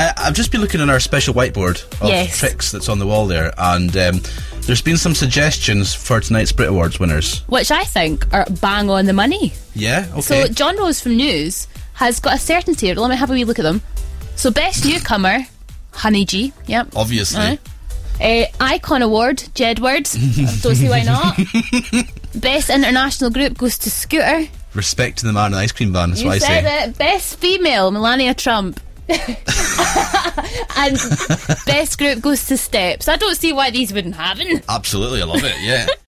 I've just been looking on our special whiteboard of tricks that's on the wall there, and there's been some suggestions for tonight's Brit Awards winners, which I think are bang on the money. Yeah, okay. So John Rose from News has got a certainty. Let me have a wee look at them. So best newcomer, Honey G. Yep, obviously. Icon Award, Jedward. Don't see why not. Best international group goes to Scooter. Respect to the man in the ice cream van, that's what I say. You said it. Best female, Melania Trump. And best group goes to Steps. I don't see why these wouldn't happen. Absolutely, I love it, yeah.